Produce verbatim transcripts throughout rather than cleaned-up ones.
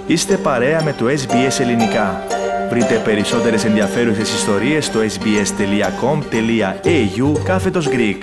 Είστε παρέα με το ες μπι ες Ελληνικά. Βρείτε περισσότερες ενδιαφέρουσες ιστορίες στο sbs.com.au κάθετος Greek.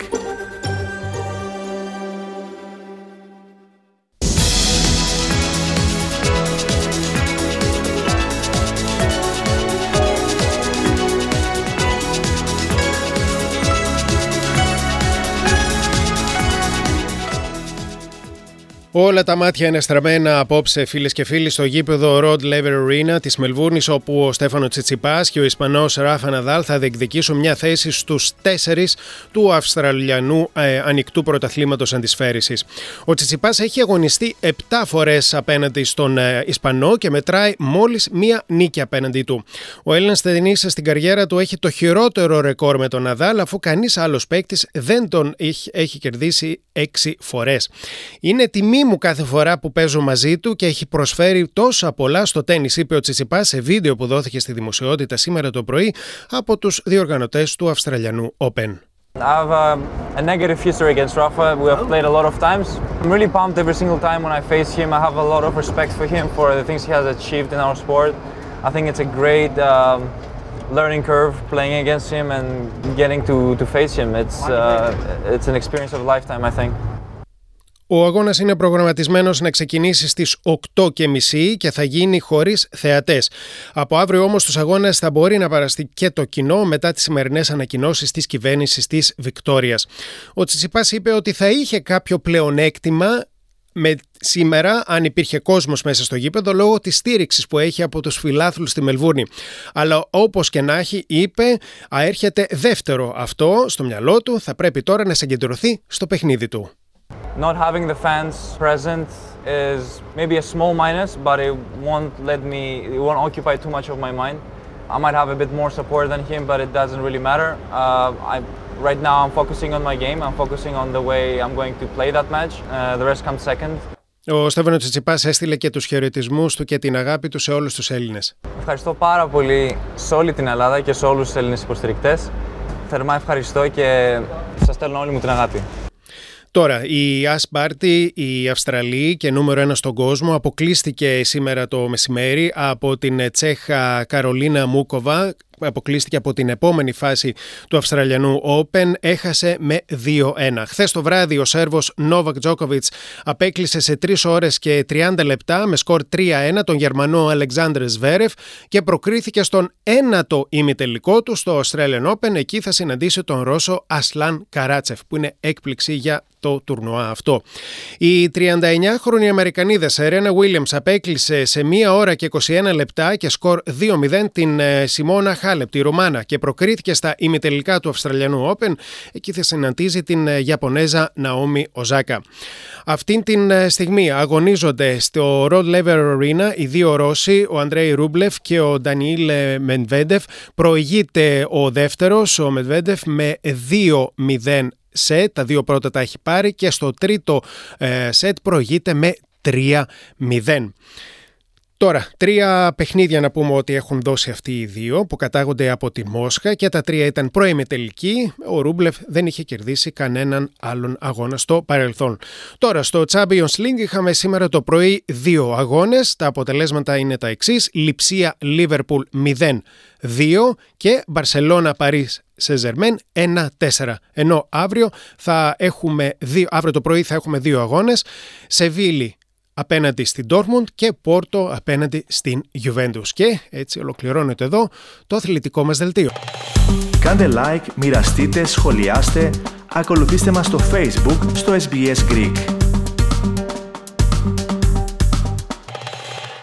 Όλα τα μάτια είναι στραμμένα απόψε, φίλες και φίλοι, στο γήπεδο Rod Laver Arena της Μελβούρνης, όπου ο Στέφανο Τσιτσιπάς και ο Ισπανός Ράφα Ναδάλ θα διεκδικήσουν μια θέση στους τέσσερις του Αυστραλιανού ε, ανοιχτού πρωταθλήματος αντισφαίρισης. Ο Τσιτσιπάς έχει αγωνιστεί επτά φορές απέναντι στον ε, Ισπανό και μετράει μόλις μία νίκη απέναντι του. Ο Έλληνας ταινίσας στην καριέρα του έχει το χειρότερο ρεκόρ με τον Ναδάλ, αφού κανείς άλλος παίκτης δεν τον έχει, έχει κερδίσει έξι φορές. Είναι τιμή μου κάθε φορά που παίζω μαζί του και έχει προσφέρει τόσα πολλά στο τένις, είπε ο Τσιτσιπάς σε βίντεο που δόθηκε στη δημοσιότητα σήμερα το πρωί από τους διοργανωτές του Αυστραλιανού Open. I have a, a negative history against Rafa. We have played a lot of times. I'm really pumped every single time when I face him. I have a lot of respect for him for the things he has achieved in our sport. I think it's a great um, learning curve playing against him and getting to, to face him. It's, uh, it's an experience of a lifetime, I think. Ο αγώνας είναι προγραμματισμένος να ξεκινήσει στις οκτώ και μισή και θα γίνει χωρίς θεατές. Από αύριο όμως στους αγώνες θα μπορεί να παραστεί και το κοινό μετά τις σημερινές ανακοινώσεις της κυβέρνησης της Βικτόριας. Ο Τσιτσιπάς είπε ότι θα είχε κάποιο πλεονέκτημα με σήμερα αν υπήρχε κόσμος μέσα στο γήπεδο λόγω της στήριξης που έχει από τους φιλάθλους στη Μελβούρνη. Αλλά όπως και να έχει, είπε, έρχεται δεύτερο αυτό στο μυαλό του, θα πρέπει τώρα να συγκεντρωθεί στο παιχνίδι του. Not having the fans present is maybe a small minus, but it won't let me, it won't occupy too much of my mind. I might have a bit more support than him, but it doesn't really matter. Uh, I, right now I'm focusing on my game, I'm focusing on the way I'm going to play that match. Uh, the rest comes second. Ο Στέφανος Τσιτσιπάς έστειλε και τους χαιρετισμούς του και την αγάπη του σε όλους τους Έλληνες. Ευχαριστώ πάρα πολύ σε όλη την Ελλάδα και σε όλους τους Έλληνες υποστηρικτές. Θερμά ευχαριστώ και σας στέλνω όλη μου την αγάπη. Τώρα, η Ash Barty, η Αυστραλή και νούμερο ένα στον κόσμο, αποκλείστηκε σήμερα το μεσημέρι από την Τσέχα Καρολίνα Μούκοβα. Αποκλείστηκε από την επόμενη φάση του Αυστραλιανού Open, έχασε με δύο ένα. Χθες το βράδυ ο Σέρβος Νόβακ Τζόκοβιτς απέκλεισε σε τρεις ώρες και τριάντα λεπτά με σκορ τρία ένα τον Γερμανό Αλεξάνδρ Σβέρεφ και προκρίθηκε στον ένατο ημιτελικό του στο Australian Open. Εκεί θα συναντήσει τον Ρώσο Ασλάν Καράτσεφ, που είναι έκπληξη για το τουρνουά αυτό. Η τριανταεννιάχρονη Αμερικανίδα Σερένα Βίλιαμς απέκλεισε σε μία ώρα και είκοσι ένα λεπτά και σκορ δύο μηδέν την Σιμώνα Χάλεπ, τη Ρουμάνα, και προκρίθηκε στα ημιτελικά του Αυστραλιανού Open. Εκεί θα συναντήσει την Ιαπωνέζα Ναόμι Οζάκα. Αυτήν την στιγμή αγωνίζονται στο Rod Laver Arena οι δύο Ρώσοι, ο Αντρέι Ρούμπλεφ και ο Ντανιήλ Μεντβέντεφ. Προηγείται ο δεύτερος, ο Μεντβέντεφ, με δύο μηδέν σετ. Τα δύο πρώτα τα έχει πάρει και στο τρίτο ε, σετ προηγείται με τρία μηδέν. Τώρα, τρία παιχνίδια να πούμε ότι έχουν δώσει αυτοί οι δύο που κατάγονται από τη Μόσχα και τα τρία ήταν προημιτελική. Ο Ρούμπλεφ δεν είχε κερδίσει κανέναν άλλον αγώνα στο παρελθόν. Τώρα, στο Champions League είχαμε σήμερα το πρωί δύο αγώνες. Τα αποτελέσματα είναι τα εξής: Λιψία Λίβερπουλ μηδέν δύο και Μπαρσελόνα Παρίς Σεζερμέν ένα τέσσερα. Ενώ αύριο, θα έχουμε δύο, αύριο το πρωί θα έχουμε δύο αγώνες: Σεβίλη απέναντι στην Ντόρτμουντ και Πόρτο απέναντι στην Γιουβέντους. Και έτσι ολοκληρώνεται εδώ το αθλητικό μας δελτίο. Κάντε like, μοιραστείτε, σχολιάστε, ακολουθήστε μας στο Facebook στο ες μπι ες Greek.